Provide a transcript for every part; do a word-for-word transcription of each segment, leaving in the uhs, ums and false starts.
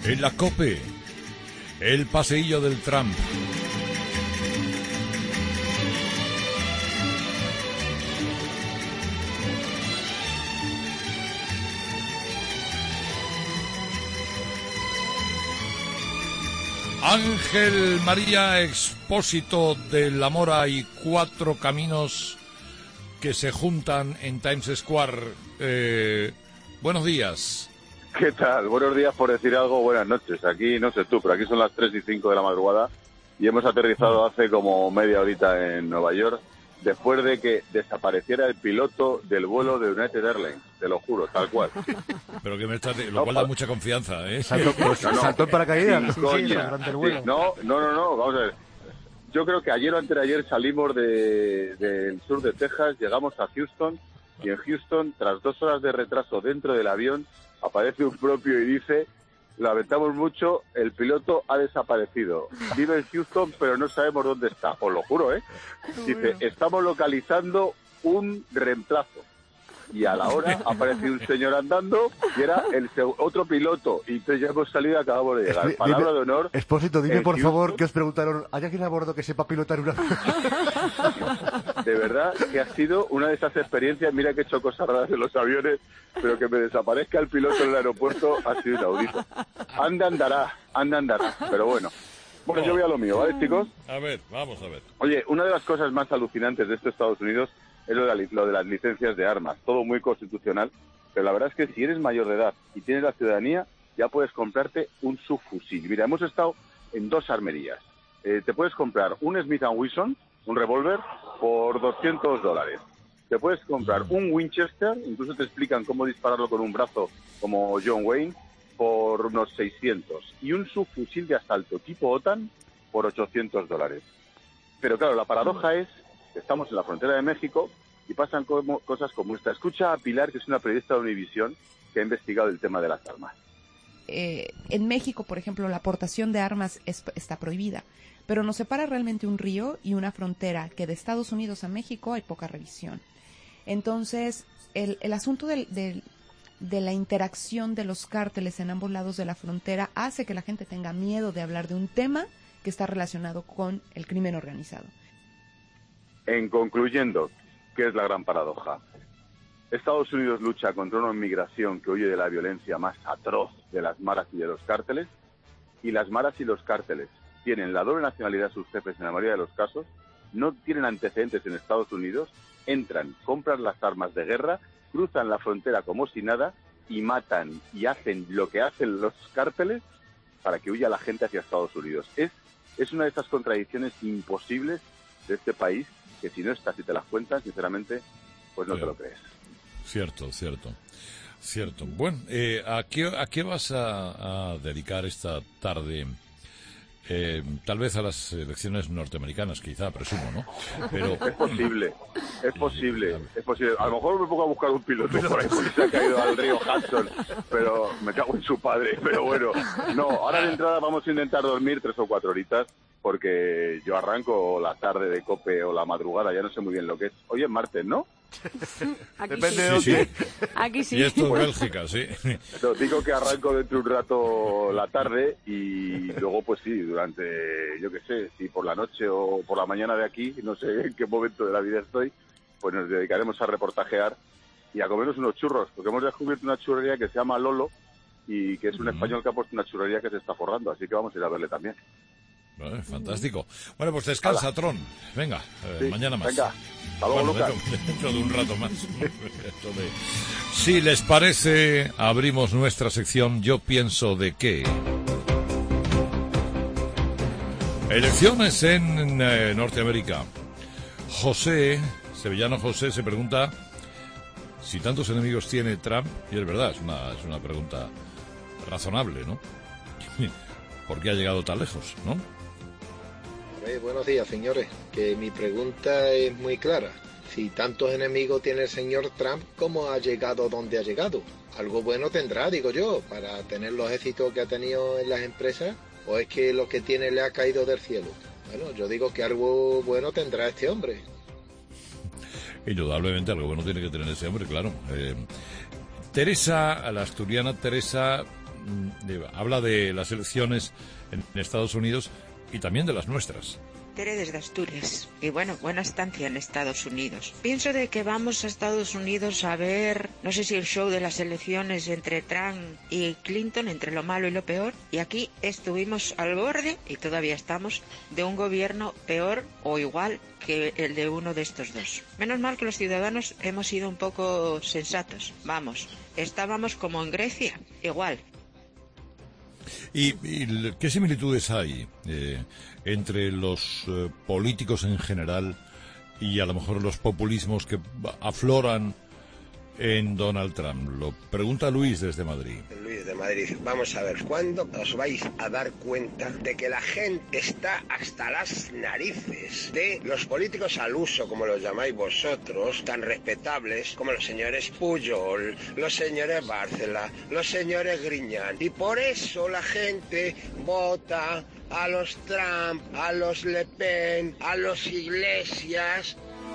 En la COPE, el paseillo del Trump. Ángel María Expósito de la Mora y cuatro caminos que se juntan en Times Square. Eh, buenos días. ¿Qué tal? Buenos días, por decir algo, buenas noches. Aquí, no sé tú, pero aquí son las tres y cinco de la madrugada y hemos aterrizado hace como media horita en Nueva York después de que desapareciera el piloto del vuelo de United Airlines, te lo juro, tal cual. Pero que me estás, lo cual da mucha confianza, ¿eh? Saltó, pues, no, no, saltó en paracaídas. sin Sí, coña. sí, durante el vuelo. Sí, no, no, no, no, vamos a ver. Yo creo que ayer o antes de ayer salimos de, del sur de Texas, llegamos a Houston y en Houston, tras dos horas de retraso dentro del avión, aparece un propio y dice: lamentamos mucho, el piloto ha desaparecido. Vive en Houston, pero no sabemos dónde está. Os lo juro, ¿eh? Dice, estamos localizando un reemplazo. Y a la hora ha aparecido un señor andando y era el otro piloto. Y entonces ya hemos salido y acabamos de llegar. Dime, Palabra de honor. Expósito, dime por Houston, favor que os preguntaron, ¿hay alguien a bordo que sepa pilotar una? De verdad que ha sido una de esas experiencias. Mira que he hecho cosas raras en los aviones, pero que me desaparezca el piloto en el aeropuerto ha sido inaudito. Anda, andará, anda, andará. Pero bueno. Bueno, yo voy a lo mío, ¿vale, chicos? A ver, vamos a ver. Oye, una de las cosas más alucinantes de estos Estados Unidos es lo de, la, lo de las licencias de armas. Todo muy constitucional, pero la verdad es que si eres mayor de edad y tienes la ciudadanía, ya puedes comprarte un subfusil. Mira, hemos estado en dos armerías. Eh, te puedes comprar un Smith and Wesson, un revólver, por doscientos dólares. Te puedes comprar un Winchester, incluso te explican cómo dispararlo con un brazo, como John Wayne, por unos seiscientos. Y un subfusil de asalto tipo OTAN por ochocientos dólares. Pero claro, la paradoja es que estamos en la frontera de México y pasan como, cosas como esta. Escucha a Pilar, que es una periodista de Univisión, que ha investigado el tema de las armas. Eh, en México, por ejemplo, la aportación de armas es, está prohibida, pero nos separa realmente un río y una frontera que de Estados Unidos a México hay poca revisión. Entonces, el, el asunto del, del, de la interacción de los cárteles en ambos lados de la frontera hace que la gente tenga miedo de hablar de un tema que está relacionado con el crimen organizado. En concluyendo, ¿qué es la gran paradoja? Estados Unidos lucha contra una inmigración que huye de la violencia más atroz de las maras y de los cárteles, y las maras y los cárteles tienen la doble nacionalidad de sus jefes en la mayoría de los casos, no tienen antecedentes en Estados Unidos, entran, compran las armas de guerra, cruzan la frontera como si nada y matan y hacen lo que hacen los cárteles para que huya la gente hacia Estados Unidos. Es, es una de esas contradicciones imposibles de este país que si no estás y te las cuentas, sinceramente, pues no sí. te lo crees. Cierto, cierto, cierto. Bueno, eh, ¿a qué, a qué vas a, a dedicar esta tarde? Eh, tal vez a las elecciones norteamericanas, quizá, presumo, ¿no? Pero es posible, es posible, es posible. A lo mejor me pongo a buscar un piloto por ahí porque se ha caído al río Hudson, pero me cago en su padre. Pero bueno, no, ahora de entrada vamos a intentar dormir tres o cuatro horitas porque yo arranco la tarde de COPE o la madrugada, ya no sé muy bien lo que es. Hoy es martes, ¿no? Aquí Depende sí. de dónde. Sí, sí. Aquí sí. Y esto es Bélgica, sí. No, digo que arranco dentro de un rato la tarde y luego, pues sí, durante, yo qué sé, si por la noche o por la mañana de aquí, no sé en qué momento de la vida estoy, pues nos dedicaremos a reportajear y a comernos unos churros, porque hemos descubierto una churrería que se llama Lolo y que es un uh-huh. español que ha puesto una churrería que se está forrando, así que vamos a ir a verle también. Vale, fantástico. Bueno, pues descansa, Hala. Tron. Venga, eh, sí, mañana más. Venga, hasta luego, bueno, Lucas. Dentro, dentro de un rato más. de... Si les parece, abrimos nuestra sección Yo pienso de qué. Elecciones en eh, Norteamérica. José, sevillano José, se pregunta si tantos enemigos tiene Trump, y es verdad, es una, es una pregunta razonable, ¿no? ¿Por qué ha llegado tan lejos, no? Eh, buenos días, señores. Que mi pregunta es muy clara. Si tantos enemigos tiene el señor Trump, ¿cómo ha llegado donde ha llegado? Algo bueno tendrá, digo yo, para tener los éxitos que ha tenido en las empresas, ¿o es que lo que tiene le ha caído del cielo? Bueno, yo digo que algo bueno tendrá este hombre. Indudablemente algo bueno tiene que tener ese hombre, claro. Eh, Teresa, la asturiana Teresa, mm, habla de las elecciones en Estados Unidos y también de las nuestras. Tere desde Asturias. Y bueno, buena estancia en Estados Unidos. Pienso de que vamos a Estados Unidos a ver, no sé si el show de las elecciones entre Trump y Clinton, entre lo malo y lo peor. Y aquí estuvimos al borde, y todavía estamos, de un gobierno peor o igual que el de uno de estos dos. Menos mal que los ciudadanos hemos sido un poco sensatos. Vamos, estábamos como en Grecia, igual. ¿Y, y qué similitudes hay eh, entre los eh, políticos en general y a lo mejor los populismos que afloran en Donald Trump? Lo pregunta Luis desde Madrid. Luis de Madrid, vamos a ver, ¿cuándo os vais a dar cuenta de que la gente está hasta las narices de los políticos al uso, como los llamáis vosotros, tan respetables como los señores Pujol, los señores Bárcela, los señores Griñán? Y por eso la gente vota a los Trump, a los Le Pen, a los Iglesias.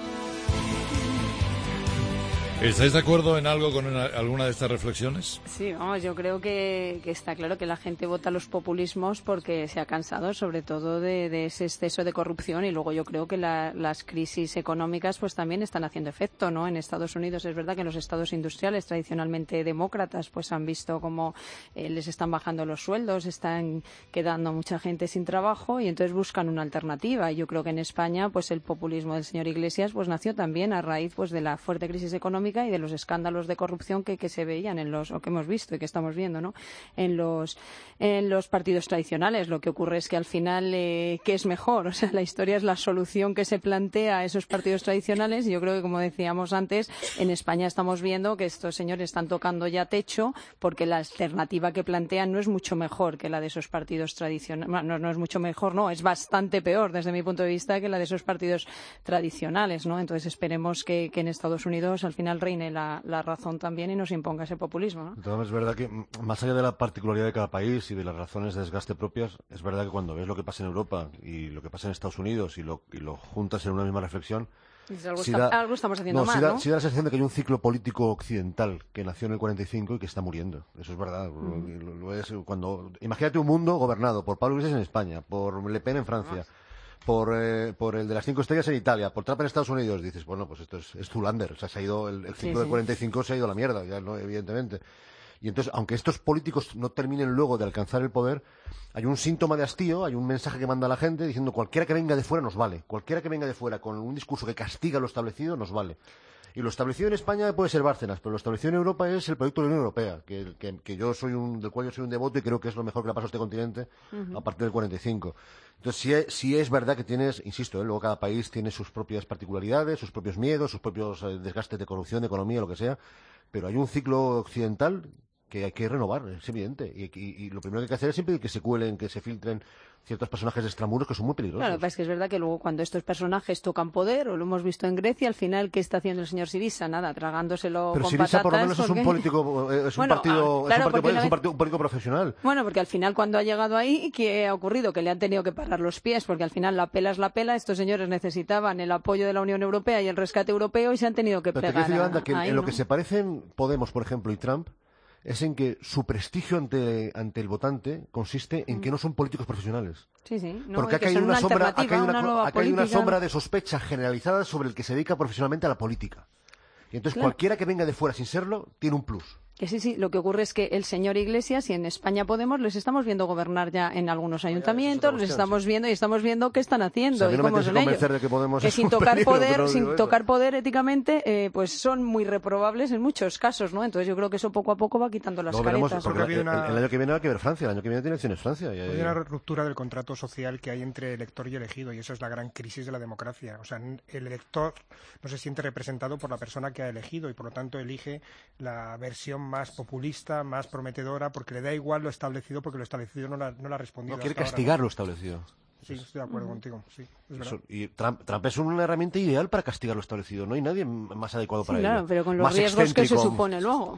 ¿Estáis de acuerdo en algo con una, alguna de estas reflexiones? Sí, vamos, yo creo que, que está claro que la gente vota los populismos porque se ha cansado sobre todo de, de ese exceso de corrupción, y luego yo creo que la, las crisis económicas pues también están haciendo efecto, ¿no? En Estados Unidos es verdad que en los estados industriales tradicionalmente demócratas pues han visto cómo eh, les están bajando los sueldos, están quedando mucha gente sin trabajo y entonces buscan una alternativa. Y yo creo que en España pues el populismo del señor Iglesias pues nació también a raíz pues de la fuerte crisis económica y de los escándalos de corrupción que, que se veían en los, o que hemos visto y que estamos viendo, ¿no? En los, en los partidos tradicionales. Lo que ocurre es que al final, eh, ¿qué es mejor? O sea, la historia es la solución que se plantea a esos partidos tradicionales, y yo creo que, como decíamos antes, en España estamos viendo que estos señores están tocando ya techo porque la alternativa que plantean no es mucho mejor que la de esos partidos tradicionales. No, no es mucho mejor, no, es bastante peor desde mi punto de vista que la de esos partidos tradicionales, ¿no? Entonces esperemos que, que en Estados Unidos al final reine la, la razón también y nos imponga ese populismo, ¿no? Entonces, es verdad que, más allá de la particularidad de cada país y de las razones de desgaste propias, es verdad que cuando ves lo que pasa en Europa y lo que pasa en Estados Unidos y lo, y lo juntas en una misma reflexión, algo, sí está, da, algo estamos haciendo no, mal, sí da, ¿no? sí da la sensación de que hay un ciclo político occidental que nació en el cuarenta y cinco y que está muriendo. Eso es verdad. Mm. Lo, lo es cuando, imagínate un mundo gobernado por Pablo Iglesias en España, por Le Pen en Francia, ah. Por, eh, por el de las cinco estrellas en Italia, por Trump en Estados Unidos, dices, bueno, pues esto es, es Zoolander, o sea, se ha ido, el, el ciclo sí, del cuarenta y cinco sí. se ha ido a la mierda, ya no, evidentemente. Y entonces, aunque estos políticos no terminen luego de alcanzar el poder, hay un síntoma de hastío, hay un mensaje que manda a la gente diciendo cualquiera que venga de fuera nos vale, cualquiera que venga de fuera con un discurso que castiga lo establecido nos vale. Y lo establecido en España puede ser Bárcenas, pero lo establecido en Europa es el proyecto de la Unión Europea, que, que, que yo soy un, del cual yo soy un devoto y creo que es lo mejor que le ha pasado a este continente uh-huh. a partir del cuarenta y cinco. Entonces sí es, sí es verdad que tienes, insisto, ¿eh? luego cada país tiene sus propias particularidades, sus propios miedos, sus propios eh, desgastes de corrupción, de economía, lo que sea, pero hay un ciclo occidental que hay que renovar, es evidente. Y, y, y lo primero que hay que hacer es siempre que se cuelen, que se filtren ciertos personajes de extramuros que son muy peligrosos. Claro, pues es que es verdad que luego cuando estos personajes tocan poder, o lo hemos visto en Grecia, al final, ¿qué está haciendo el señor Syriza? Nada, tragándoselo Pero con Syriza patatas. por lo menos porque... es un político, es un bueno, partido, claro, es un partido, es un vez... partido un político profesional. Bueno, porque al final cuando ha llegado ahí, ¿qué ha ocurrido? Que le han tenido que parar los pies, porque al final la pela es la pela, estos señores necesitaban el apoyo de la Unión Europea y el rescate europeo y se han tenido que Pero plegar te quiero decir, Yolanda, que ahí, en lo ¿no? que se parecen Podemos, por ejemplo, y Trump, es en que su prestigio ante, ante el votante consiste en que no son políticos profesionales. Sí, sí. No, Porque acá hay una, una sombra, acá hay una, una acá hay una sombra de sospecha generalizada sobre el que se dedica profesionalmente a la política. Y entonces claro. cualquiera que venga de fuera sin serlo tiene un plus. Que sí, sí, lo que ocurre es que el señor Iglesias y en España Podemos les estamos viendo gobernar ya en algunos ayuntamientos, les estamos sí. viendo y estamos viendo qué están haciendo. O sea, y no cómo son ellos. De que Podemos que es sin un tocar peligro, poder, sin eso. tocar poder éticamente, eh, pues son muy reprobables en muchos casos, ¿no? Entonces yo creo que eso poco a poco va quitando las no, veremos, caretas. Porque el, una... el, el año que viene va a que ver Francia, el año que viene tiene elecciones Francia. Y hay una ruptura del contrato social que hay entre elector y elegido, y esa es la gran crisis de la democracia. O sea, el elector no se siente representado por la persona que ha elegido y por lo tanto elige la versión más populista, más prometedora, porque le da igual lo establecido, porque lo establecido no la, no la ha respondido. No quiere hasta castigar ahora, ¿no? lo establecido. Sí, estoy de acuerdo uh-huh. contigo. Sí, es Eso, y Trump, Trump es una herramienta ideal para castigar lo establecido. No hay nadie más adecuado sí, para claro, ello. pero con los más riesgos que se excéntrico. supone luego.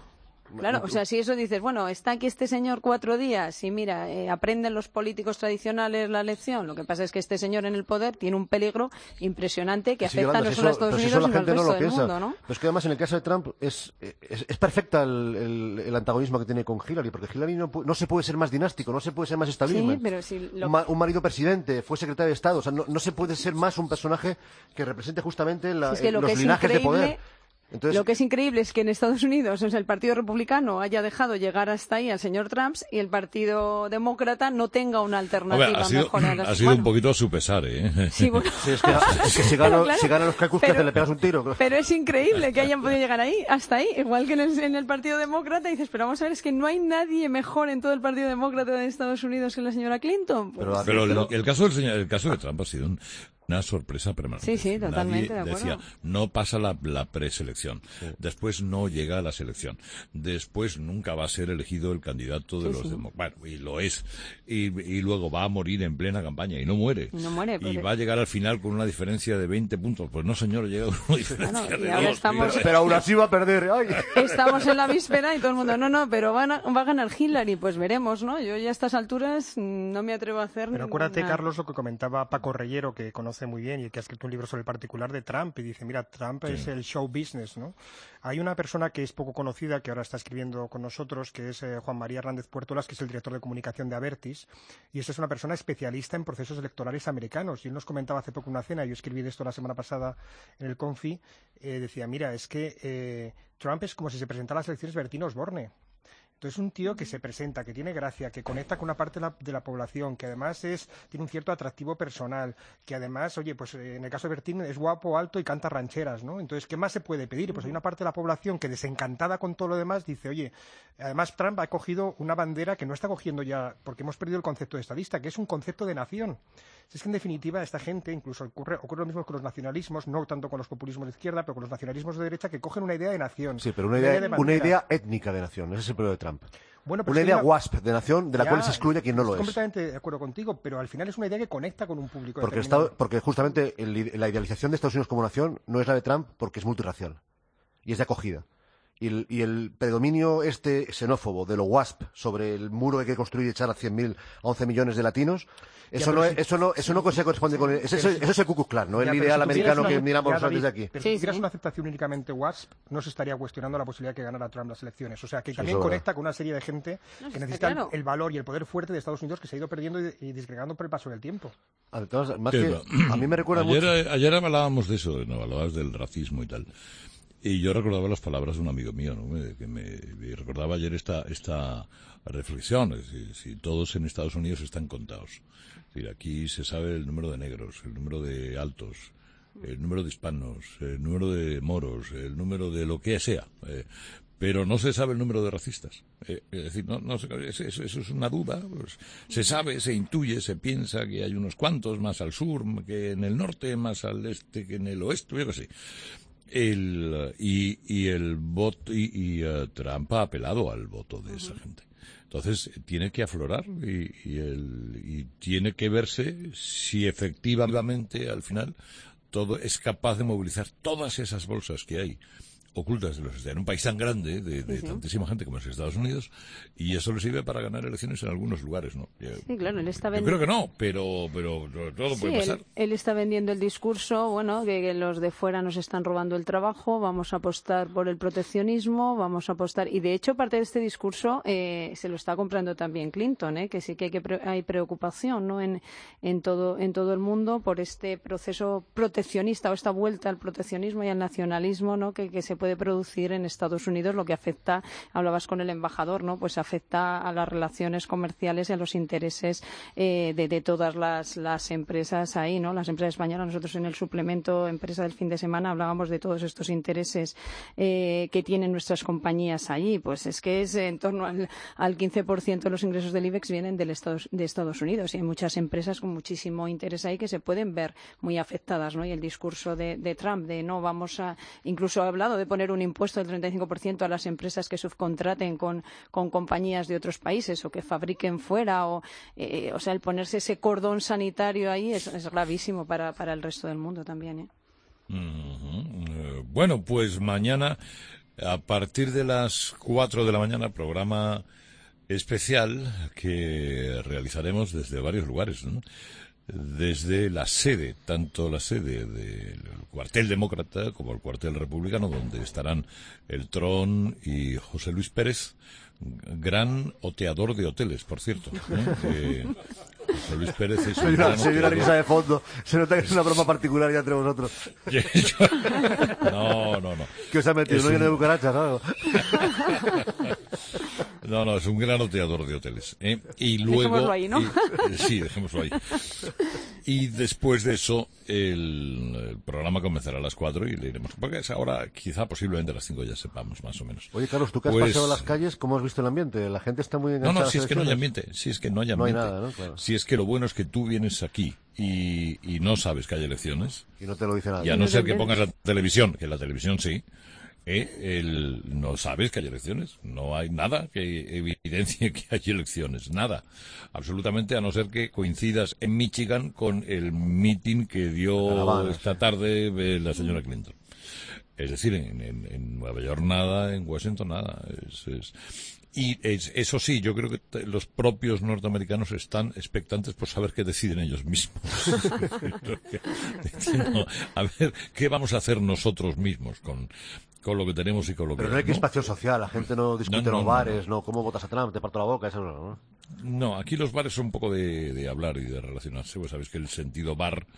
Claro, o sea, si eso dices, bueno, está aquí este señor cuatro días y mira, eh, aprenden los políticos tradicionales la lección. Lo que pasa es que este señor en el poder tiene un peligro impresionante que afecta no solo a Estados Unidos, sino al resto del mundo, ¿no? Pero es que además en el caso de Trump es, es, es perfecta el, el, el antagonismo que tiene con Hillary, porque Hillary no, no se puede ser más dinástico, no se puede ser más establishment. Sí, pero si lo... un, ma, un marido presidente, fue secretario de Estado, o sea, no, no se puede ser más un personaje que represente justamente la, es que lo los que linajes es de poder. Entonces, lo que es increíble es que en Estados Unidos, o sea, el Partido Republicano haya dejado llegar hasta ahí al señor Trump y el Partido Demócrata no tenga una alternativa Hombre, ha sido, mejor a las... ha sido bueno. un poquito a su pesar, ¿eh? Sí, bueno. sí, es que, es que si ganan claro, si gana los cacus, pero, que te le pegas un tiro. Pero es increíble que hayan podido llegar ahí, hasta ahí. Igual que en el, en el Partido Demócrata, dices, pero vamos a ver, es que no hay nadie mejor en todo el Partido Demócrata de Estados Unidos que la señora Clinton. Pues, pero pero el, el, caso del señor, el caso de Trump ha sido un... una sorpresa permanente. Sí, sí, totalmente Nadie de acuerdo. decía, no pasa la, la preselección, sí. Después no llega a la selección, después nunca va a ser elegido el candidato de sí, los sí. demócratas, bueno, y lo es, y, y luego va a morir en plena campaña y no muere, y, no muere, y va a llegar al final con una diferencia de veinte puntos, pues no señor, llega con una diferencia bueno, de ahora dos, estamos... pero, pero aún así va a perder. Ay. Estamos en la víspera y todo el mundo, no, no, pero van a, va a ganar Hillary, pues veremos, ¿no? Yo ya a estas alturas no me atrevo a hacer pero acuérdate, nada. Carlos, lo que comentaba Paco Reyero, que conoce muy bien y que ha escrito un libro sobre el particular de Trump, y dice, mira, Trump sí. es el show business, ¿no? Hay una persona que es poco conocida, que ahora está escribiendo con nosotros, que es eh, Juan María Hernández Puertolas, que es el director de comunicación de Abertis, y esta es una persona especialista en procesos electorales americanos, y él nos comentaba hace poco en una cena, yo escribí de esto la semana pasada en el Confi, eh, decía, mira, es que eh, Trump es como si se presentara a las elecciones Bertino Osborne. Entonces, un tío que se presenta, que tiene gracia, que conecta con una parte de la, de la población, que además es tiene un cierto atractivo personal, que además, oye, pues en el caso de Bertín es guapo, alto y canta rancheras, ¿no? Entonces, ¿qué más se puede pedir? Pues hay una parte de la población que desencantada con todo lo demás dice, oye, además Trump ha cogido una bandera que no está cogiendo ya, porque hemos perdido el concepto de estadista, que es un concepto de nación. Es que en definitiva esta gente, incluso ocurre, ocurre lo mismo con los nacionalismos, no tanto con los populismos de izquierda, pero con los nacionalismos de derecha, que cogen una idea de nación. Sí, pero una idea, una idea, una idea étnica de nación, ese es el problema de Trump. Bueno, pues una idea una... WASP de nación de la ya, cual se excluye a quien no lo es. Completamente de acuerdo contigo, pero al final es una idea que conecta con un público porque, determinado. Estado, porque justamente el, la idealización de Estados Unidos como nación no es la de Trump porque es multirracial y es de acogida. Y el, y el predominio este xenófobo de lo WASP sobre el muro que hay que construir y echar a cien mil, a once millones de latinos, eso, ya, no, si, es, eso no eso no se corresponde con el, eso, eso, eso es el Ku Klux Klan, no ya, el ideal si americano una, que miramos nosotros desde aquí. Pero si tuvieras sí. una aceptación únicamente WASP, no se estaría cuestionando la posibilidad de que ganara Trump las elecciones. O sea, que también conecta con una serie de gente no, que necesita claro. el, el valor y el poder fuerte de Estados Unidos que se ha ido perdiendo y, y disgregando por el paso del tiempo. Entonces, más que, a mí me recuerda ayer, mucho... Ayer hablábamos de eso, no hablabas del racismo y tal. Y yo recordaba las palabras de un amigo mío, ¿no? Que me, me recordaba ayer esta esta reflexión. Es decir, si todos en Estados Unidos están contados. Es decir, aquí se sabe el número de negros, el número de altos, el número de hispanos, el número de moros, el número de lo que sea. Eh, pero no se sabe el número de racistas. Eh, es decir, no, no eso, eso es una duda. Pues, se sabe, se intuye, se piensa que hay unos cuantos más al sur que en el norte, más al este que en el oeste, yo qué sé. El, y, y el voto y, y uh, Trump ha apelado al voto de esa gente. Entonces tiene que aflorar y, y, el, y tiene que verse si efectivamente al final todo es capaz de movilizar todas esas bolsas que hay ocultas de los en un país tan grande de, de sí, sí. tantísima gente como es Estados Unidos, y eso le sirve para ganar elecciones en algunos lugares, ¿no? Sí, claro, él está vendiendo... Yo creo que no, pero pero todo sí, puede pasar. Él, él está vendiendo el discurso, bueno, que, que los de fuera nos están robando el trabajo, vamos a apostar por el proteccionismo, vamos a apostar, y de hecho parte de este discurso eh, se lo está comprando también Clinton, ¿eh? Que sí que hay que pre... hay preocupación, ¿no? En en todo en todo el mundo por este proceso proteccionista o esta vuelta al proteccionismo y al nacionalismo, ¿no? Que, que se puede de producir en Estados Unidos, lo que afecta, hablabas con el embajador, ¿no? Pues afecta a las relaciones comerciales y a los intereses eh, de, de todas las, las empresas ahí, ¿no? Las empresas españolas. Nosotros en el suplemento Empresa del fin de semana hablábamos de todos estos intereses eh, que tienen nuestras compañías allí. Pues es que es en torno al, al quince por ciento de los ingresos del IBEX vienen del Estados, de Estados Unidos, y hay muchas empresas con muchísimo interés ahí que se pueden ver muy afectadas, ¿no? Y el discurso de, de Trump de no vamos a, incluso ha hablado de poner un impuesto del treinta y cinco por ciento a las empresas que subcontraten con, con compañías de otros países o que fabriquen fuera, o, eh, o sea, el ponerse ese cordón sanitario ahí es, es gravísimo para, para el resto del mundo también, ¿eh? Uh-huh. Uh, bueno, pues mañana A partir de las cuatro de la mañana, programa especial que realizaremos desde varios lugares, ¿no? Desde la sede, tanto la sede del cuartel demócrata como el cuartel republicano, donde estarán el Tron y José Luis Pérez, gran oteador de hoteles, por cierto. ¿eh? Eh, José Luis Pérez es un gran Se oye una oteador. risa de fondo. Se nota que es una broma particular ya entre vosotros. No, no, no. ¿Qué os ha metido? Es ¿No viene un- de cucarachas o algo? No, no, es un gran oteador de hoteles. ¿eh? Y luego, Dejémoslo ahí, ¿no? y- eh, sí, dejémoslo ahí. Y después de eso, el, el programa comenzará a las cuatro y le iremos. Porque es ahora, quizá posiblemente a las cinco ya sepamos, más o menos. Oye, Carlos, tú que has Pues- paseado las calles, ¿cómo has visto el ambiente? ¿La gente está muy No, enganchada no, a si las es que no hay elecciones? ambiente, si es que no hay No hay ambiente. nada, ¿no? Claro. Si es que lo bueno es que tú vienes aquí y, y no sabes que hay elecciones, Y no te lo dice nada. y a no ser que pongas la televisión, que la televisión sí, eh, el, no sabes que hay elecciones. No hay nada que evidencie que hay elecciones. Nada. Absolutamente, a no ser que coincidas en Michigan con el meeting que dio Caravana, esta tarde eh, la señora Clinton. Es decir, en, en, en Nueva York nada, en Washington nada. Es, es... Y es, eso sí, yo creo que t- los propios norteamericanos están expectantes por saber qué deciden ellos mismos. No, a ver, ¿qué vamos a hacer nosotros mismos con, con lo que tenemos y con lo Pero que no hay ¿no? crispación social, la gente no discute No, no, en los no, bares, no. ¿Cómo votas a Trump? Te parto la boca, eso no, ¿no? No, aquí los bares son un poco de, de hablar y de relacionarse. Pues sabéis que el sentido bar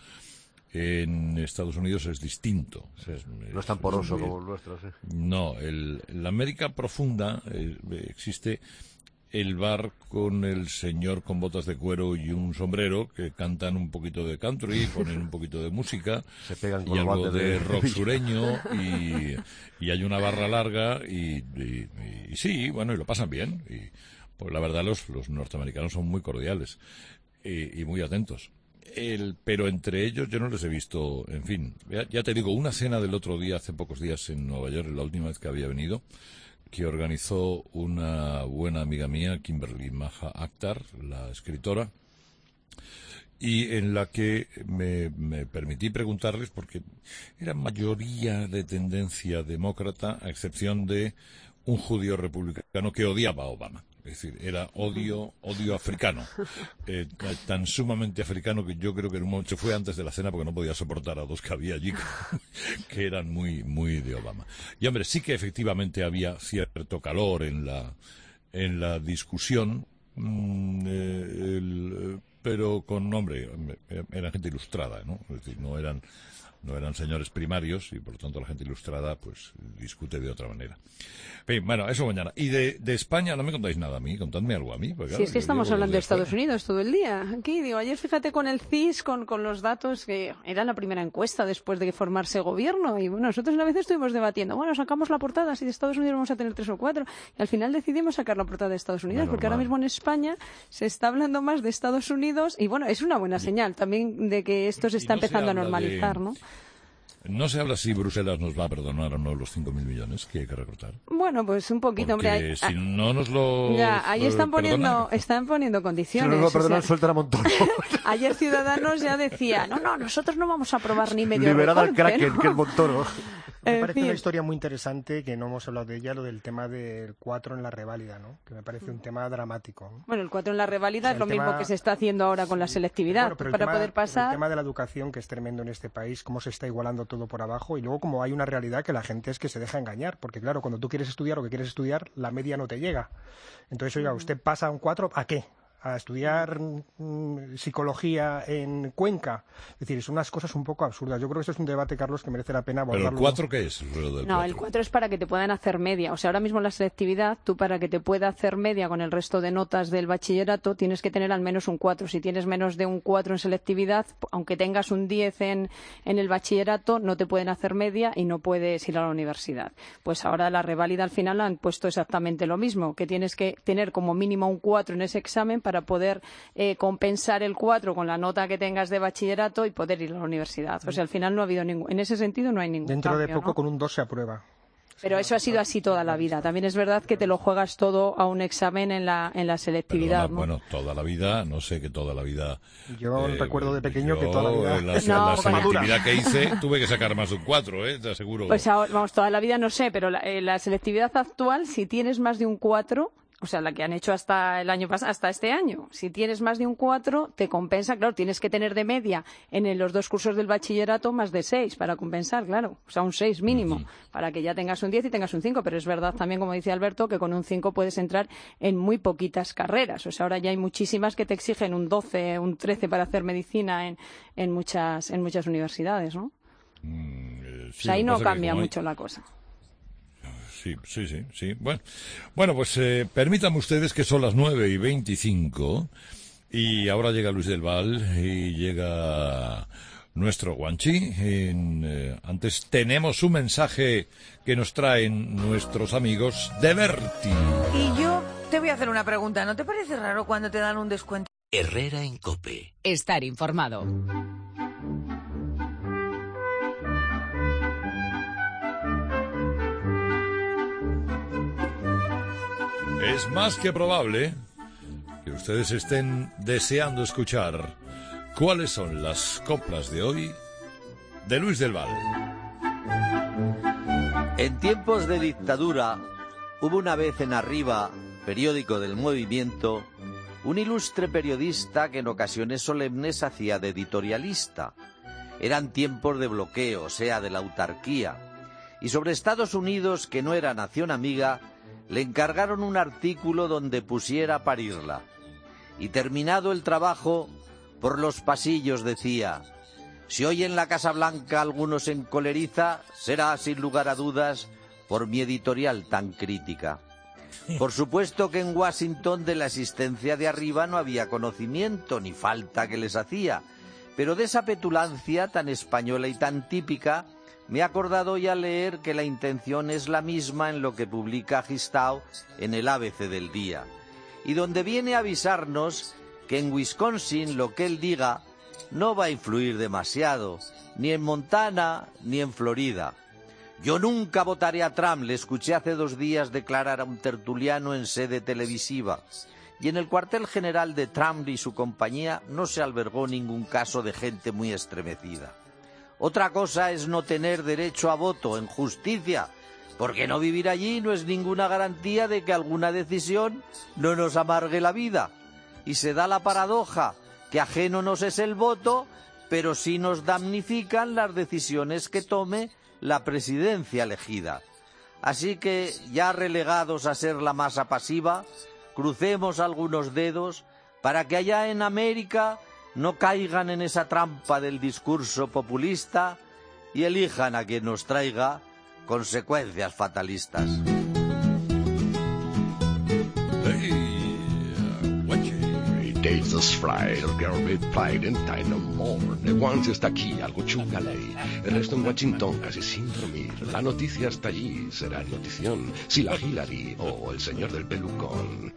en Estados Unidos es distinto. Es- No es tan es- poroso es- como el nuestro, sí. No, el, en la América profunda eh, existe el bar con el señor con botas de cuero y un sombrero que cantan un poquito de country, ponen un poquito de música Se pegan y con los algo guantes de de- rock sureño y, y hay una barra larga y, y- y sí, bueno, y lo pasan bien. Y pues la verdad los, los norteamericanos son muy cordiales y, y muy atentos. El, pero entre ellos yo no les he visto, en fin, ya, ya te digo, una cena del otro día, hace pocos días en Nueva York, la última vez que había venido, que organizó una buena amiga mía, Kimberly Maja Akhtar, la escritora, y en la que me, me permití preguntarles, porque era mayoría de tendencia demócrata, a excepción de un judío republicano que odiaba a Obama. Es decir, era odio, odio africano. Eh, tan sumamente africano que yo creo que en un momento se fue antes de la cena porque no podía soportar a dos que había allí que eran muy, muy de Obama. Y hombre, sí que efectivamente había cierto calor en la, en la discusión, mm, eh, el, eh, pero con, hombre, era gente ilustrada, ¿no? Es decir, no eran, no eran señores primarios y por lo tanto la gente ilustrada pues discute de otra manera. Bien, bueno, eso mañana. Y de, de España no me contáis nada a mí, contadme algo a mí. Porque, Si claro, es que yo estamos llevo hablando de desde Estados afuera. Unidos todo el día. Aquí digo, ayer fíjate con el C I S, con, con los datos, que era la primera encuesta después de formarse gobierno. Y bueno, nosotros una vez estuvimos debatiendo, bueno, sacamos la portada, si de Estados Unidos vamos a tener tres o cuatro. Y al final decidimos sacar la portada de Estados Unidos, Menos porque ahora mal. mismo en España se está hablando más de Estados Unidos. Y bueno, es una buena señal también de que esto se Y está no se empezando a habla de- normalizar, ¿no? No se habla si Bruselas nos va a perdonar o no los cinco mil millones que hay que recortar. Bueno, pues un poquito, Porque hombre. hay- si no nos lo Ya, ahí están eh, poniendo, perdonan, están poniendo Si condiciones. no nos lo o sea, perdonan, suelta a Montoro. ayer Ciudadanos ya decía, no, no, nosotros no vamos a aprobar ni medio Liberad al recorte, Kraken, ¿no? que es Montoro. Me En parece fin. una historia muy interesante que no hemos hablado de ella, lo del tema del cuatro en la reválida, ¿no? Que me parece un tema dramático, ¿no? Bueno, el cuatro en la reválida O sea, es lo el mismo tema- que se está haciendo ahora con la selectividad. Bueno, pero el para tema- poder El pasar, tema de la educación, que es tremendo en este país, cómo se está igualando todo por abajo, y luego como hay una realidad que la gente es que se deja engañar, porque claro, cuando tú quieres estudiar lo que quieres estudiar, la media no te llega. Entonces, oiga, usted pasa un cuatro, ¿a qué? A estudiar mm, psicología en Cuenca. Es decir, son unas cosas un poco absurdas. Yo creo que esto es un debate, Carlos, que merece la pena Pero abordarlo. el cuatro, ¿qué es? Lo del no, el cuatro es para que te puedan hacer media. O sea, ahora mismo la selectividad, tú para que te pueda hacer media con el resto de notas del bachillerato, tienes que tener al menos un cuatro. Si tienes menos de un cuatro en selectividad, aunque tengas un diez en, en el bachillerato, no te pueden hacer media y no puedes ir a la universidad. Pues ahora la reválida al final han puesto exactamente lo mismo, que tienes que tener como mínimo un cuatro en ese examen para poder eh, compensar el cuatro con la nota que tengas de bachillerato y poder ir a la universidad. O sea, al final no ha habido ningún, en ese sentido no hay ningún Dentro de cambio, poco ¿no? con un dos se aprueba. Pero eso ha sido así toda la vida. También es verdad que te lo juegas todo a un examen en la en la selectividad. Perdona, ¿no? Bueno, toda la vida, no sé que toda la vida... Yo eh, recuerdo de pequeño yo, que toda la vida... En la, no, la selectividad que hice tuve que sacar más de un cuatro, ¿eh? Te aseguro. Pues ahora, vamos, toda la vida no sé, pero la, eh, la selectividad actual, si tienes más de un cuatro... O sea, la que han hecho hasta el año pasado, hasta este año. Si tienes más de un cuatro, te compensa, claro, tienes que tener de media en los dos cursos del bachillerato más de seis para compensar, claro. O sea, un seis mínimo, uh-huh. para que ya tengas un diez y tengas un cinco. Pero es verdad también, como dice Alberto, que con un cinco puedes entrar en muy poquitas carreras. O sea, ahora ya hay muchísimas que te exigen un doce, un trece para hacer medicina en, en, muchas, en muchas universidades, ¿no? Mm, eh, sí, o sea, ahí no cambia hay... mucho la cosa. Sí, sí, sí, sí. Bueno, bueno pues eh, permítanme ustedes que son las nueve y veinticinco y ahora llega Luis del Val y llega nuestro Guanchi. En, eh, antes tenemos un mensaje que nos traen nuestros amigos de Berti. Y yo te voy a hacer una pregunta. ¿No te parece raro cuando te dan un descuento? Herrera en COPE. Estar informado. Es más que probable que ustedes estén deseando escuchar cuáles son las coplas de hoy de Luis del Val. En tiempos de dictadura, hubo una vez en Arriba, periódico del movimiento, un ilustre periodista que en ocasiones solemnes hacía de editorialista. Eran tiempos de bloqueo, o sea, de la autarquía. Y sobre Estados Unidos, que no era nación amiga, le encargaron un artículo donde pusiera a parirla. Y terminado el trabajo, por los pasillos decía: si hoy en la Casa Blanca alguno se encoleriza, será sin lugar a dudas por mi editorial tan crítica. Por supuesto que en Washington de la existencia de Arriba no había conocimiento, ni falta que les hacía, pero de esa petulancia tan española y tan típica, me he acordado hoy al leer que la intención es la misma en lo que publica Gistau en el A B C del día, y donde viene a avisarnos que en Wisconsin lo que él diga no va a influir demasiado, ni en Montana ni en Florida. Yo nunca votaré a Trump, le escuché hace dos días declarar a un tertuliano en sede televisiva, y en el cuartel general de Trump y su compañía no se albergó ningún caso de gente muy estremecida. Otra cosa es no tener derecho a voto en justicia, porque no vivir allí no es ninguna garantía de que alguna decisión no nos amargue la vida. Y se da la paradoja que ajeno nos es el voto, pero sí nos damnifican las decisiones que tome la presidencia elegida. Así que, ya relegados a ser la masa pasiva, crucemos algunos dedos para que allá en América no caigan en esa trampa del discurso populista y elijan a quien nos traiga consecuencias fatalistas. Days is fried, el girl be plied and tied no more. The once está aquí, algo chunga ley. El resto en Washington, casi sin dormir. La noticia está allí, será notición. Si la Hillary o el señor del pelucón.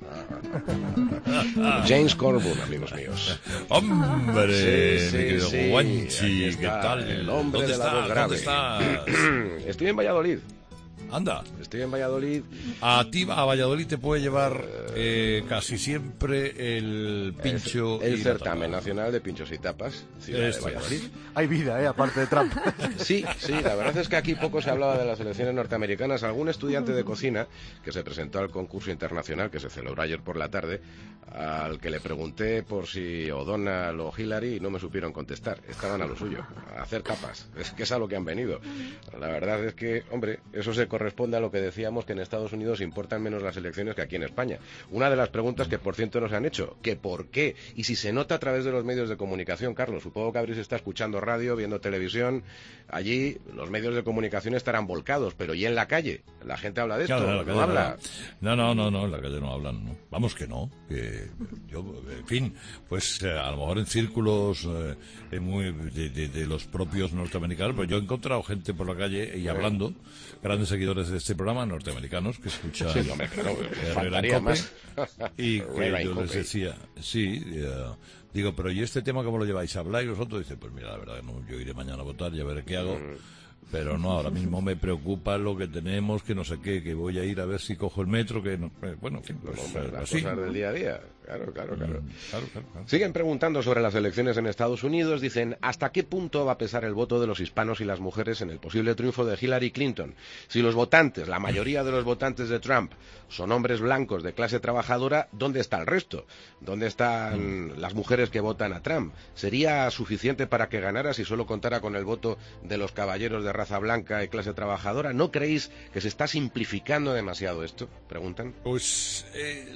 James Corbyn, amigos míos. Hombre, sí, sí, mi querido sí, Guanchi, ¿qué tal? El hombre ¿Dónde de la voz estás? grave. ¿Dónde estás? Estoy en Valladolid. Anda. Estoy en Valladolid. A ti, a Valladolid te puede llevar eh, casi siempre el pincho. El, el y certamen nacional de pinchos y tapas, ciudad Esto de Valladolid. Hay vida, ¿eh? Aparte de Trump. Sí, sí, la verdad es que aquí poco se hablaba de las elecciones norteamericanas. Algún estudiante de cocina que se presentó al concurso internacional que se celebró ayer por la tarde, al que le pregunté por si O'Donnell o Hillary, y no me supieron contestar. Estaban a lo suyo, a hacer tapas. Es que es a lo que han venido. La verdad es que, hombre, eso se corresponde a lo que decíamos, que en Estados Unidos importan menos las elecciones que aquí en España. Una de las preguntas que por cierto nos han hecho, que por qué, y si se nota a través de los medios de comunicación, Carlos, supongo que habréis estado escuchando radio, viendo televisión, allí los medios de comunicación estarán volcados, pero ¿y en la calle? La gente habla de esto, claro, no habla. No, no, no, no, en la calle no hablan, no. Vamos que no, que yo, en fin, pues eh, a lo mejor en círculos eh, muy de, de, de los propios norteamericanos, pues yo he encontrado gente por la calle y hablando, grandes seguidores de este programa, norteamericanos, que escuchan sí, hombre, claro, eh, faltaría más. Y que yo les decía, sí, uh, digo, pero ¿y este tema cómo lo lleváis? ¿Habláis vosotros? Dice, pues mira, la verdad, no, yo iré mañana a votar, ya veré qué hago. Pero no, ahora mismo me preocupa lo que tenemos, que no sé qué, que voy a ir a ver si cojo el metro, que no, eh, bueno, en fin, pues, pues, las así. cosas del día a día. Claro, claro, claro. Mm, claro, claro, claro. Siguen preguntando sobre las elecciones en Estados Unidos. Dicen, ¿hasta qué punto va a pesar el voto de los hispanos y las mujeres en el posible triunfo de Hillary Clinton? Si los votantes, la mayoría de los votantes de Trump, son hombres blancos de clase trabajadora, ¿dónde está el resto? ¿Dónde están mm. las mujeres que votan a Trump? ¿Sería suficiente para que ganara si solo contara con el voto de los caballeros de raza blanca y clase trabajadora? ¿No creéis que se está simplificando demasiado esto? Preguntan. Pues eh,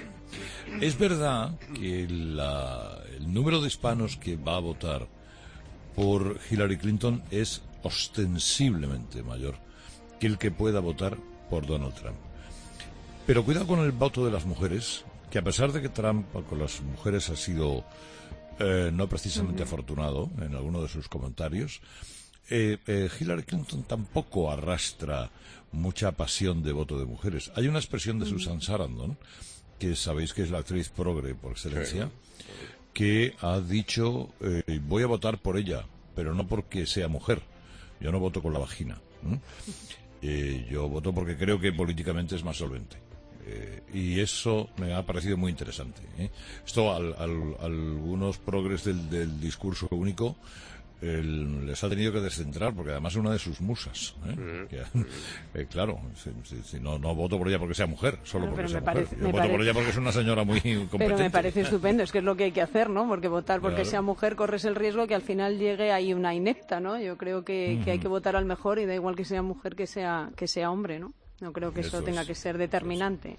es verdad que la, el número de hispanos que va a votar por Hillary Clinton es ostensiblemente mayor que el que pueda votar por Donald Trump. Pero cuidado con el voto de las mujeres, que a pesar de que Trump con las mujeres ha sido eh, no precisamente uh-huh. afortunado en alguno de sus comentarios, eh, eh, Hillary Clinton tampoco arrastra mucha pasión de voto de mujeres. Hay una expresión de uh-huh. Susan Sarandon, que sabéis que es la actriz progre por excelencia, sí. que ha dicho, eh, voy a votar por ella, pero no porque sea mujer. Yo no voto con la vagina. ¿eh? Eh, yo voto porque creo que políticamente es más solvente. Eh, y eso me ha parecido muy interesante. ¿eh? Esto al, al, algunos progres del, del discurso único el, les ha tenido que descentrar, porque además es una de sus musas. ¿eh? Mm. Que, eh, claro, si, si, si no, no voto por ella porque sea mujer, solo bueno, porque sea mujer. Parece, Yo voto parece... por ella porque es una señora muy competente. Pero me parece estupendo, es que es lo que hay que hacer, ¿no? Porque votar porque claro. sea mujer corres el riesgo que al final llegue ahí una inepta, ¿no? Yo creo que, mm. que hay que votar al mejor y da igual que sea mujer que sea, que sea hombre, ¿no? No creo que eso, eso tenga es, que ser determinante.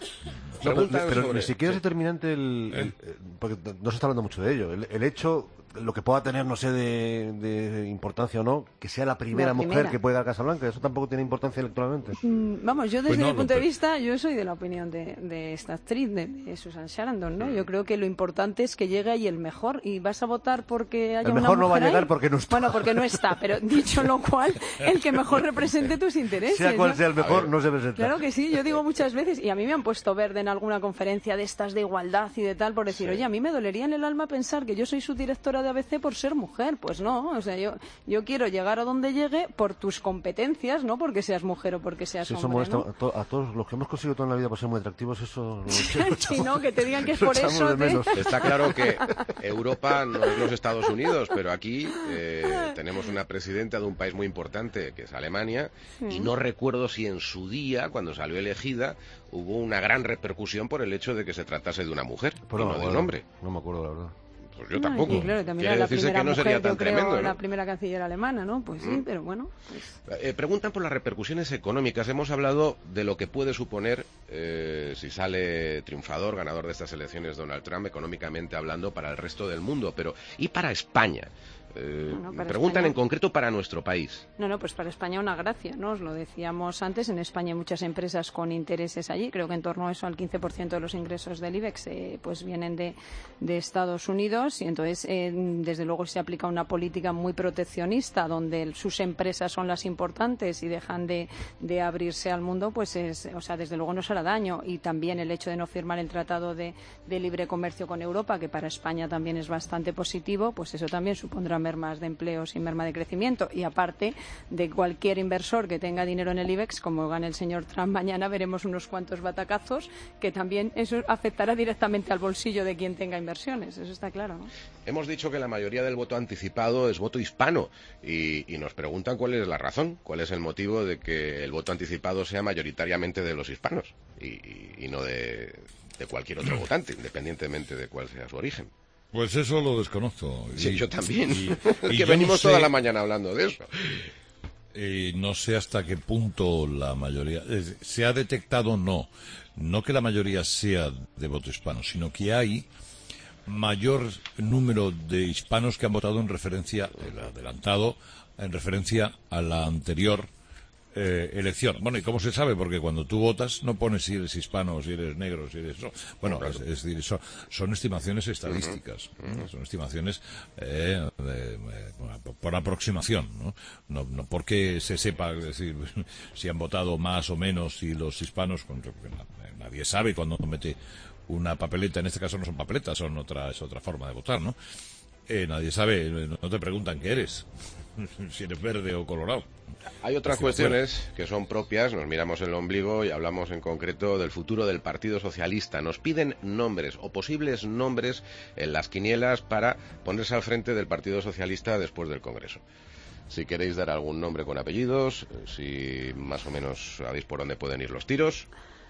No, pero, pero sobre... ni siquiera es determinante el, el, el, porque no se está hablando mucho de ello. El, el hecho, lo que pueda tener, no sé, de, de importancia o no, que sea la primera, la primera mujer que pueda ir a Casa Blanca, eso tampoco tiene importancia electoralmente. Mm, vamos, yo desde pues no, mi punto no, de vista, yo soy de la opinión de, de esta actriz, de, de Susan Sarandon, ¿no? Yo creo que lo importante es que llegue ahí el mejor y vas a votar porque haya el una mejor mujer no va a llegar ahí. Porque no está. Bueno, porque no está, pero dicho lo cual, el que mejor represente tus intereses. Sea cual ¿no? sea el mejor, no se presenta. Claro que sí, yo digo muchas veces, y a mí me han puesto verde en alguna conferencia de estas de igualdad y de tal, por decir, sí. oye, a mí me dolería en el alma pensar que yo soy subdirectora de A B C por ser mujer. Pues no, o sea, yo yo quiero llegar a donde llegue por tus competencias, no porque seas mujer o porque seas sí, hombre, eso ¿no? a, to a todos los que hemos conseguido toda la vida por ser muy atractivos, eso... sí, no, que te digan que es por eso. ¿eh? Está claro que Europa no es los Estados Unidos, pero aquí eh, tenemos una presidenta de un país muy importante, que es Alemania, sí. y no recuerdo si en su día, cuando salió elegida, hubo una gran repercusión por el hecho de que se tratase de una mujer, pero no de un hombre. No me acuerdo, la verdad. Pues yo tampoco. Y claro, también Quiere era la decirse primera que no mujer, sería tan yo creo, tremendo, ¿no? la primera canciller alemana, ¿no? Pues sí, mm. pero bueno. Pues... Eh, preguntan por las repercusiones económicas. Hemos hablado de lo que puede suponer eh, si sale triunfador, ganador de estas elecciones Donald Trump, económicamente hablando, para el resto del mundo. Pero, ¿y para España? Eh, no, no, preguntan España... en concreto para nuestro país. No, no, pues para España una gracia, ¿no? Os lo decíamos antes, en España hay muchas empresas con intereses allí, creo que en torno a eso al quince por ciento de los ingresos del IBEX eh, pues vienen de, de Estados Unidos y entonces eh, desde luego se aplica una política muy proteccionista donde sus empresas son las importantes y dejan de, de abrirse al mundo, pues es, o sea, desde luego nos hará daño y también el hecho de no firmar el Tratado de, de Libre Comercio con Europa, que para España también es bastante positivo, pues eso también supondrá mermas de empleos y merma de crecimiento y aparte de cualquier inversor que tenga dinero en el IBEX, como gane el señor Trump mañana, veremos unos cuantos batacazos que también eso afectará directamente al bolsillo de quien tenga inversiones, eso está claro, ¿no? Hemos dicho que la mayoría del voto anticipado es voto hispano y, y nos preguntan cuál es la razón, cuál es el motivo de que el voto anticipado sea mayoritariamente de los hispanos y, y, y no de, de cualquier otro votante, independientemente de cuál sea su origen. Pues eso lo desconozco. Sí, y, yo también. Y, y, y que venimos no sé, toda la mañana hablando de eso. Eh, no sé hasta qué punto la mayoría... Eh, ¿se ha detectado? No. No que la mayoría sea de voto hispano, sino que hay mayor número de hispanos que han votado en referencia, el adelantado, en referencia a la anterior Eh, elección. Bueno, ¿y cómo se sabe? Porque cuando tú votas no pones si eres hispano, si eres negro, si eres... Bueno, es, es decir, son, son estimaciones estadísticas, uh-huh. ¿no? Son estimaciones eh, de, de, por aproximación, ¿no? No, no porque se sepa, es decir, si han votado más o menos, si los hispanos... Nadie sabe cuando mete una papeleta, en este caso no son papeletas, son otra, es otra forma de votar, ¿no? Eh, nadie sabe, no te preguntan qué eres. si eres verde o colorado. Hay otras cuestiones que son propias, nos miramos el ombligo y hablamos en concreto del futuro del Partido Socialista. Nos piden nombres o posibles nombres en las quinielas para ponerse al frente del Partido Socialista después del Congreso. Si queréis dar algún nombre con apellidos, si más o menos sabéis por dónde pueden ir los tiros.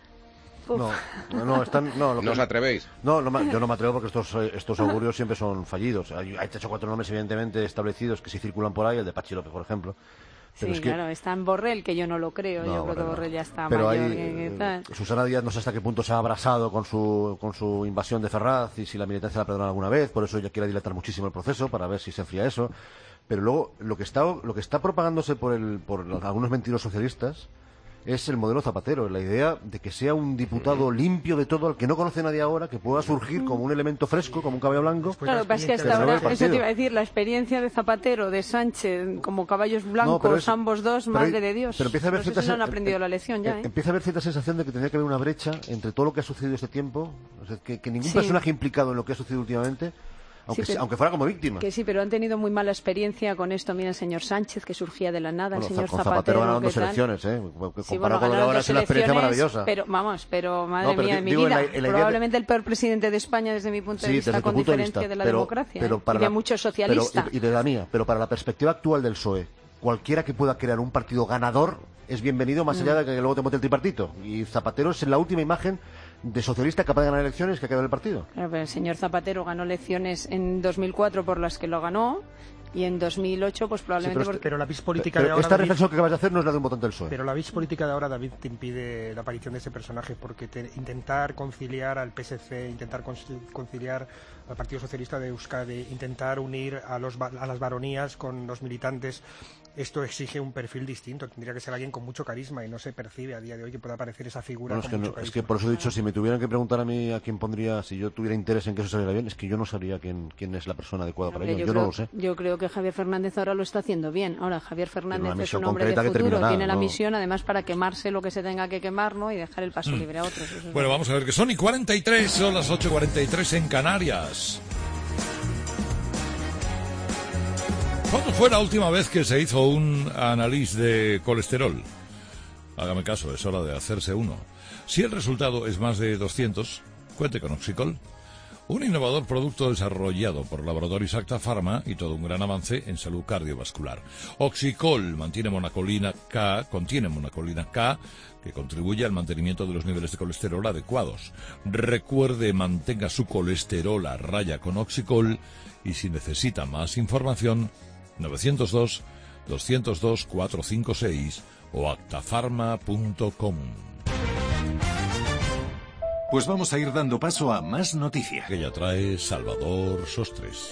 No, no, están, no, lo que, ¿No os atrevéis? No, no, yo no me atrevo porque estos, estos augurios siempre son fallidos. Hay, hay tres o cuatro nombres evidentemente establecidos que sí circulan por ahí, el de Pachi López, por ejemplo. Sí, es que... claro, está en Borrell, que yo no lo creo, no, yo creo que no. Borrell ya está Pero mayor. hay, que, que tal. Susana Díaz no sé hasta qué punto se ha abrasado con su, con su invasión de Ferraz y si la militancia la perdona alguna vez, por eso ella quiere dilatar muchísimo el proceso para ver si se enfría eso. Pero luego, lo que está, lo que está propagándose por, el, por algunos mentiros socialistas es el modelo Zapatero, la idea de que sea un diputado limpio de todo, al que no conoce nadie ahora, que pueda surgir como un elemento fresco, como un caballo blanco. Claro, es que hasta ahora, eso te iba a decir, la experiencia de Zapatero, de Sánchez, como caballos blancos, no, es, ambos dos, madre hay, de Dios. Pero empieza a haber no cierta, sé si no han aprendido eh, la lección ya, ¿eh? Empieza a haber cierta sensación de que tendría que haber una brecha entre todo lo que ha sucedido este tiempo, o sea, que, que ningún sí. personaje implicado en lo que ha sucedido últimamente, aunque, sí, pero, aunque fuera como víctima. Que sí, pero han tenido muy mala experiencia con esto. Mira el señor Sánchez, que surgía de la nada, bueno, el señor con Zapatero. Zapatero ganaron dos tal. elecciones, ¿eh? Comparado sí, bueno, con lo de ahora es una experiencia maravillosa. Pero, vamos, pero madre no, pero mía de mi digo, vida, en la, en la probablemente de... el peor presidente de España desde mi punto de sí, vista, con punto diferencia de, vista, de la pero, democracia, pero ¿eh? para y de la, muchos socialistas. Pero, y, y de la mía, pero para la perspectiva actual del P S O E, cualquiera que pueda crear un partido ganador es bienvenido, más allá mm. de que luego te monte el tripartito. Y Zapatero es la última imagen de socialista capaz de ganar elecciones que ha quedado en el partido. Claro, pero el señor Zapatero ganó elecciones en dos mil cuatro por las que lo ganó y en dos mil ocho pues probablemente... Sí, pero, porque... pero la vis política pero de ahora... Esta David, reflexión que acabas de hacer no es la de un botón del P S O E. Pero la vis política de ahora, David, te impide la aparición de ese personaje porque te, intentar conciliar al P S C, intentar conciliar al Partido Socialista de Euskadi, intentar unir a, los, a las baronías con los militantes, esto exige un perfil distinto. Tendría que ser alguien con mucho carisma y no se percibe a día de hoy que pueda aparecer esa figura. Bueno, con es, que mucho no, carisma. es que por eso he dicho, si me tuvieran que preguntar a mí a quién pondría, si yo tuviera interés en que eso saliera bien, es que yo no sabría quién, quién es la persona adecuada para ello. Yo, yo creo, no lo sé. Yo creo que Javier Fernández ahora lo está haciendo bien. Ahora, Javier Fernández es un hombre de futuro, tiene nada, la no. misión además para quemarse lo que se tenga que quemar, ¿no? Y dejar el paso mm. libre a otros. Eso bueno, vamos a ver que son y cuarenta y tres, son las ocho y cuarenta y tres en Canarias. ¿Cuándo fue la última vez que se hizo un análisis de colesterol? Hágame caso, es hora de hacerse uno. Si el resultado es más de doscientos, cuente con Oxicol, un innovador producto desarrollado por Laboratorios Acta Pharma y todo un gran avance en salud cardiovascular. Oxicol mantiene monacolina K, contiene monacolina K, que contribuye al mantenimiento de los niveles de colesterol adecuados. Recuerde, mantenga su colesterol a raya con Oxicol y si necesita más información, nueve cero dos, dos cero dos, cuatro cinco seis o actafarma punto com. Pues vamos a ir dando paso a más noticias. Que ya trae Salvador Sostres.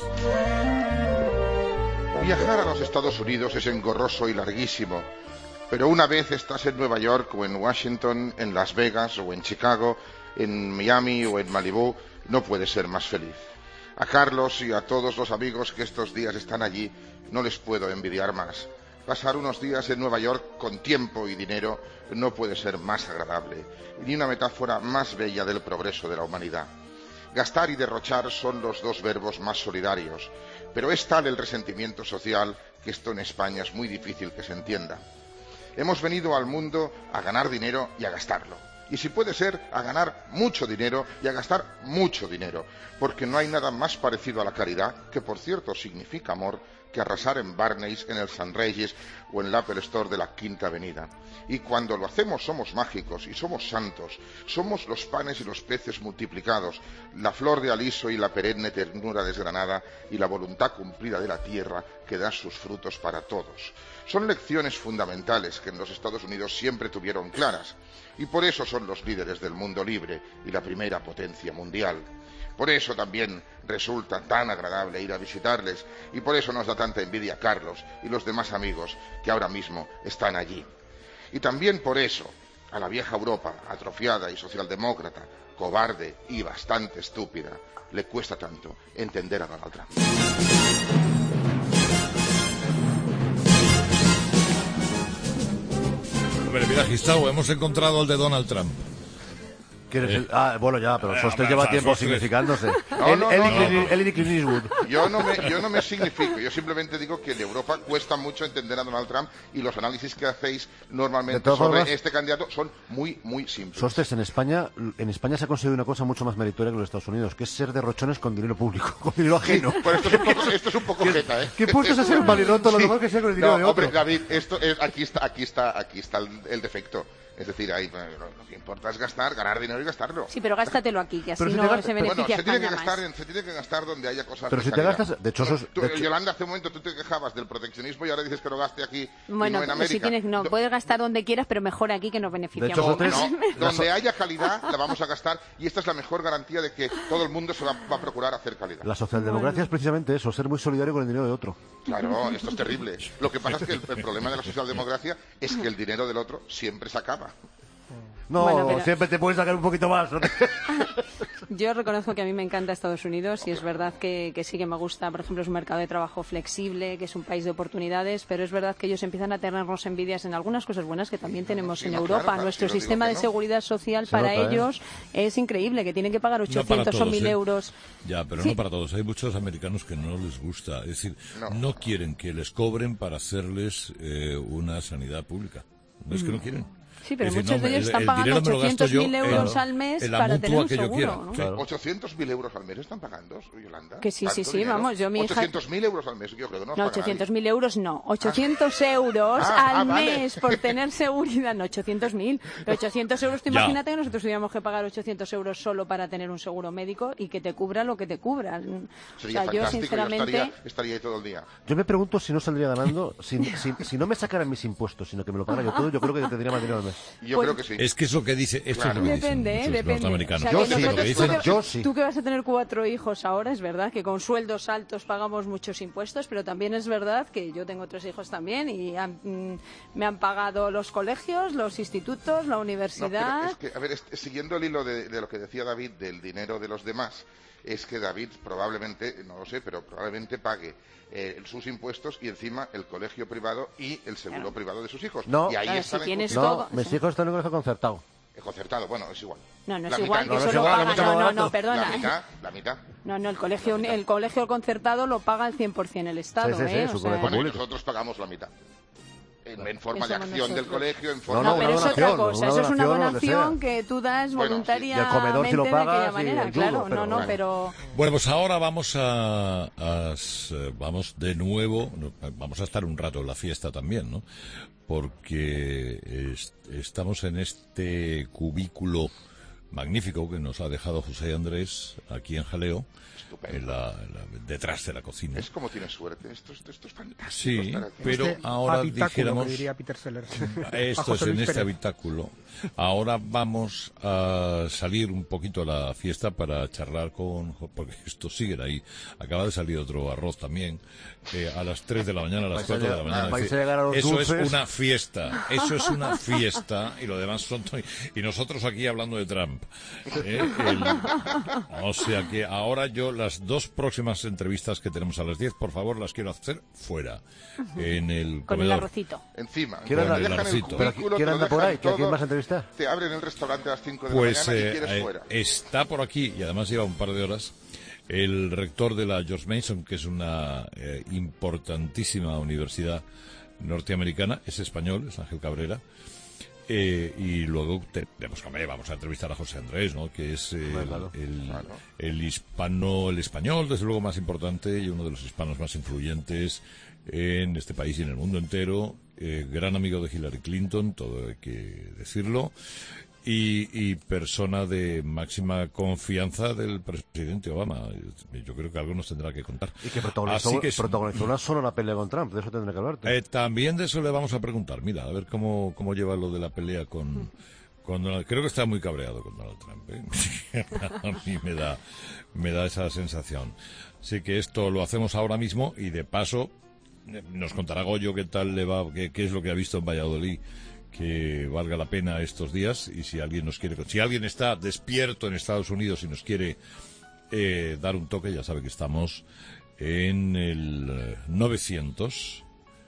Viajar a los Estados Unidos es engorroso y larguísimo, pero una vez estás en Nueva York o en Washington, en Las Vegas o en Chicago, en Miami o en Malibú, no puedes ser más feliz. A Carlos y a todos los amigos que estos días están allí, no les puedo envidiar más. Pasar unos días en Nueva York con tiempo y dinero no puede ser más agradable, ni una metáfora más bella del progreso de la humanidad. Gastar y derrochar son los dos verbos más solidarios, pero es tal el resentimiento social que esto en España es muy difícil que se entienda. Hemos venido al mundo a ganar dinero y a gastarlo. Y si puede ser, a ganar mucho dinero y a gastar mucho dinero, porque no hay nada más parecido a la caridad, que por cierto significa amor, que arrasar en Barney's, en el San Regis o en el Apple Store de la Quinta Avenida. Y cuando lo hacemos somos mágicos y somos santos, somos los panes y los peces multiplicados, la flor de aliso y la perenne ternura desgranada y la voluntad cumplida de la tierra que da sus frutos para todos. Son lecciones fundamentales que en los Estados Unidos siempre tuvieron claras, y por eso son los líderes del mundo libre y la primera potencia mundial. Por eso también resulta tan agradable ir a visitarles y por eso nos da tanta envidia Carlos y los demás amigos que ahora mismo están allí. Y también por eso a la vieja Europa, atrofiada y socialdemócrata, cobarde y bastante estúpida, le cuesta tanto entender a Donald Trump. Pero mira, Gustavo, hemos encontrado al de Donald Trump. ¿Quién es el? Eh, Ah, bueno, ya, pero Sostres eh, lleva o sea, tiempo Sostres. significándose. No, Él- no, él no, y no, Clint- no. él y Clint Eastwood. Yo no, me, yo no me significo, yo simplemente digo que en Europa cuesta mucho entender a Donald Trump y los análisis que hacéis De normalmente todas sobre formas- este candidato son muy, muy simples. Sostres, en España, en España se ha conseguido una cosa mucho más meritoria que en los Estados Unidos, que es ser derrochones con dinero público, con dinero ajeno. Pues esto es un poco, esto es un poco jeta, ¿eh? ¿Qué puestos a ser un valiroto lo Sí. mejor que sea con el dinero No, de hombre, otro? David, esto es, aquí está, aquí está, aquí está el, el defecto. Es decir, ahí, bueno, lo que importa es gastar, ganar dinero y gastarlo. Sí, pero gástatelo aquí, que así Pero si te no gastas- se beneficia Bueno, se tiene, que España gastar más. en, se tiene que gastar donde haya cosas Pero de si te calidad. gastas- de hecho, eso es- Tú, de hecho- Yolanda, hace un momento tú te quejabas del proteccionismo y ahora dices que lo gaste aquí y Bueno, no en América. si tienes, no, Do- puedes gastar donde quieras, pero mejor aquí que nos beneficiamos. hecho, vosotros- más. No, donde haya calidad la vamos a gastar y esta es la mejor garantía de que todo el mundo se va, va a procurar hacer calidad. La socialdemocracia es precisamente eso, ser muy solidario con el dinero de otro. Claro, esto es terrible. Lo que pasa es que el, el problema de la socialdemocracia es que el dinero del otro siempre se acaba. No, Bueno, pero- siempre te puedes sacar un poquito más. ¿no? Yo reconozco que a mí me encanta Estados Unidos y es verdad que, que sí que me gusta, por ejemplo, es un mercado de trabajo flexible, que es un país de oportunidades, pero es verdad que ellos empiezan a tenernos envidias en algunas cosas buenas que también tenemos Sí, en no, Europa. claro, claro, Nuestro sí, no sistema digo de que no. seguridad social Se para nota, ¿eh? ellos es increíble, que tienen que pagar No para ochocientos o todos, mil ¿eh? euros. Ya, pero Sí. no para todos. Hay muchos americanos que no les gusta. Es decir, No. no, quieren que les cobren para hacerles eh, una sanidad pública. No es que no quieren. Sí, pero Es decir, muchos no, de ellos el- están el pagando dinero me lo gasto ochocientos mil yo euros en- al mes en la para mutua tener un que yo seguro, quiera. ¿no? Claro. ochocientos mil euros al mes están pagando, Yolanda. Que sí, sí, ¿Tanto sí, dinero? vamos, yo mi hija- ochocientos mil euros al mes, yo creo que no No, nos paga ochocientos nadie. mil euros no. ochocientos euros Ah, al ah, vale. mes por tener seguridad. No, ochocientos mil. Pero ochocientos euros, tú Ya. imagínate que nosotros tuviéramos que pagar ochocientos euros solo para tener un seguro médico y que te cubra lo que te cubra. O Sería sea, yo fantástico, sinceramente... estaría, estaría ahí todo el día. Yo me pregunto si no saldría ganando, si, si, si no me sacaran mis impuestos, sino que me lo pagara yo todo, yo creo que tendría más dinero al mes. Yo Pues- creo que sí. Es que es lo que dice, esto Claro. es lo que dicen Depende, ¿eh? muchos Depende. norteamericanos. O sea, Yo que sí, lo que nosotros- dicen, tú que- yo sí. Tú que vas a tener cuatro hijos ahora, es verdad que con sueldos altos pagamos muchos impuestos, pero también es verdad que yo tengo tres hijos también y han- mm, me han pagado los colegios, los institutos, la No, universidad. pero es que, a ver, es- siguiendo el hilo de, de lo que decía David del dinero de los demás, es que David probablemente, no lo sé, pero probablemente pague eh, sus impuestos y encima el colegio privado y el seguro Claro. privado de sus hijos. No. y ahí Claro, están si en tienes contra- No, todo, mis sí. hijos están en un colegio concertado. Eh, concertado, bueno, es igual. No, no es La mitad, igual, no, que no es solo igual, paga. mucho No, más no, barato. no, La perdona. mitad, la mitad. No, no, el colegio, el colegio concertado lo paga al cien por ciento el Estado, Sí, sí, sí, ¿eh? su O sea, colegio Bueno, y público. nosotros pagamos la mitad. En, en forma Que de somos acción del nosotros. colegio, en No, forma No, no, de... pero una es otra donación, cosa, una eso es una donación, lo que donación sea. que tú das Bueno, sí. voluntariamente Y el comedor si lo de pagas, aquella y manera, el claro, yugo, pero no, no, bueno. pero... Bueno, pues ahora vamos a, a s- vamos de nuevo, no, vamos a estar un rato en la fiesta también, ¿no? Porque es- estamos en este cubículo magnífico que nos ha dejado José Andrés aquí en Jaleo, Estupendo. en la- en la- detrás de la cocina. Es como tienes suerte. Esto, esto, esto es fantástico. Sí, estar aquí. pero Este ahora habitáculo, dijéramos... que diría Peter Sellers. A Esto es José en Luis este Pérez. habitáculo. Ahora vamos a salir un poquito a la fiesta para charlar con... Porque estos siguen ahí. Acaba de salir otro arroz también. eh, a las tres de la mañana, a las Vais a cuatro de la llegar- mañana. vais Es decir, a llegar a los eso es dulces. una fiesta. Eso es una fiesta. Y lo demás son... to- Y nosotros aquí hablando de Trump. ¿eh? El- O sea que ahora yo las dos próximas entrevistas que tenemos a las diez, por favor, las quiero hacer fuera. En el Con el comedor. arrocito. Encima. ¿Quién te anda- dejan el Pero Pero cubículo, ¿quién te lo anda por dejan ahí? ¿Que ¿A quién todo, vas a entrevistar? Te abren el restaurante a las cinco de Pues la mañana eh, y quieres eh, fuera. está por aquí y además lleva un par de horas el rector de la George Mason, que es una eh, importantísima universidad norteamericana, es español, es Ángel Cabrera. Eh, y luego tenemos que hombre, vamos a entrevistar a José Andrés, ¿no? Que es eh, Claro. el, Claro. el hispano, el español, desde luego más importante y uno de los hispanos más influyentes en este país y en el mundo entero. Eh, gran amigo de Hillary Clinton, todo hay que decirlo. Y, y persona de máxima confianza del presidente Obama. Yo creo que algo nos tendrá que contar. Y que protagonizó, Así que es- protagonizó una sola pelea con Trump, de eso tendré que hablarte. eh, también de eso le vamos a preguntar. Mira, a ver cómo, cómo lleva lo de la pelea con, con Donald. Creo que está muy cabreado con Donald Trump. ¿eh? A mí me da, me da esa sensación. Así que esto lo hacemos ahora mismo y de paso eh, nos contará Goyo qué tal le va, qué, qué es lo que ha visto en Valladolid que valga la pena estos días y si alguien nos quiere, si alguien está despierto en Estados Unidos y nos quiere eh, dar un toque, ya sabe que estamos en el eh, novecientos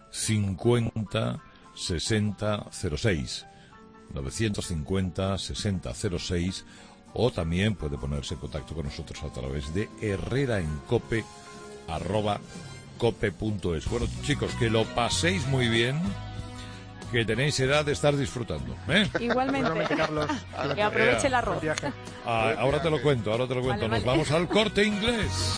cincuenta sesenta cero seis novecientos cincuenta sesenta cero seis o también puede ponerse en contacto con nosotros a través de herreraencope arroba cope punto es. Bueno, chicos, que lo paséis muy bien, que tenéis edad de estar disfrutando, ¿eh? Igualmente, Carlos. Que aproveche el arroz. Ah, ahora te lo cuento, ahora te lo cuento. Vale, Nos vale. vamos al Corte Inglés.